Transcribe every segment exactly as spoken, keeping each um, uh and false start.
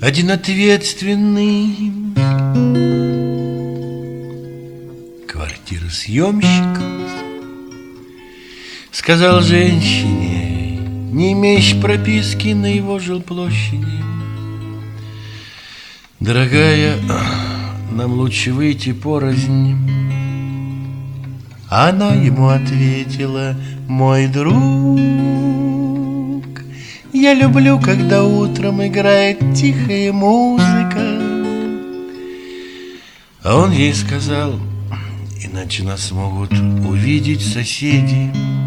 Один ответственный квартиросъемщик сказал женщине, не имеющей прописки на его жилплощади: дорогая, нам лучше выйти порознь. Она ему ответила: мой друг, я люблю, когда утром играет тихая музыка. А он ей сказал: иначе нас могут увидеть соседи.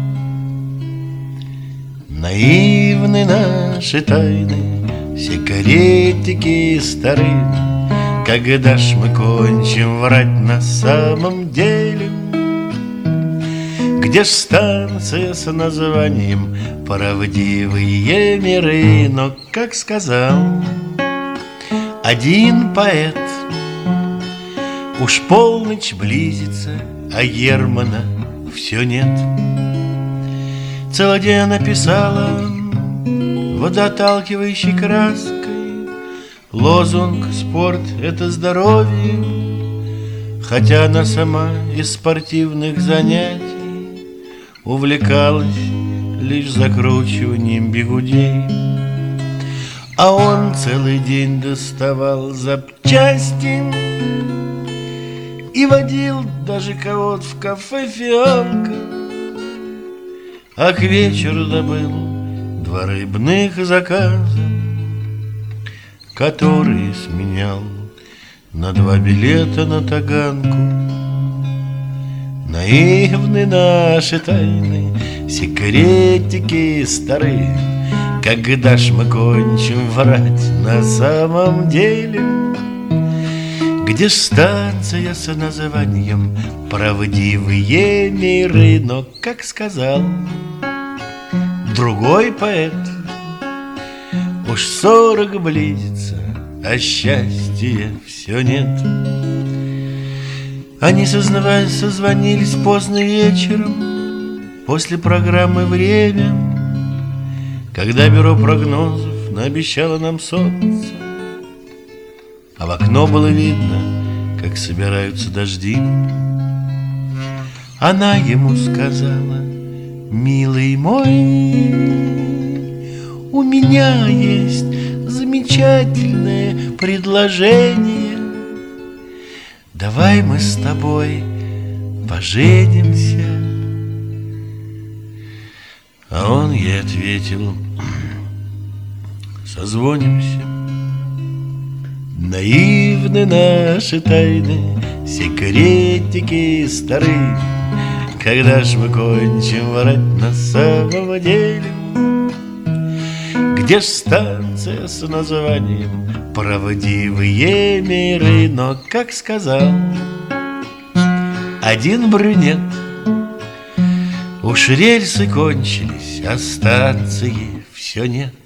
Наивны наши тайны, секретики стары. Когда ж мы кончим врать на самом деле? Где ж станция с названием «Правдивые миры»? Но, как сказал один поэт, уж полночь близится, а Германа все нет. Целый день она писала водоотталкивающей краской лозунг «Спорт — это здоровье», хотя она сама из спортивных занятий увлекалась лишь закручиванием бигудей. А он целый день доставал запчасти и водил даже кого-то в кафе «Фиалка», а к вечеру добыл два рыбных заказа, которые сменял на два билета на Таганку. Наивны наши тайны, секретики стары. Когда ж мы кончим врать на самом деле? Где ж станция с названием «Правдивые миры»? Но, как сказал другой поэт, уж сорок близится, а счастья все нет. Они, сознаваясь, созвонились поздно вечером после программы «Время», когда бюро прогнозов наобещало нам солнце, а в окно было видно, как собираются дожди. Она ему сказала: милый мой, у меня есть замечательное предложение. Давай мы с тобой поженимся. А он ей ответил: созвонимся. Наивны наши тайны, секретики стары. Когда ж мы кончим врать на самом деле? Где ж станция с названием «Правдивые миры»? Но, как сказал один брюнет, уж рельсы кончились, а станции все нет.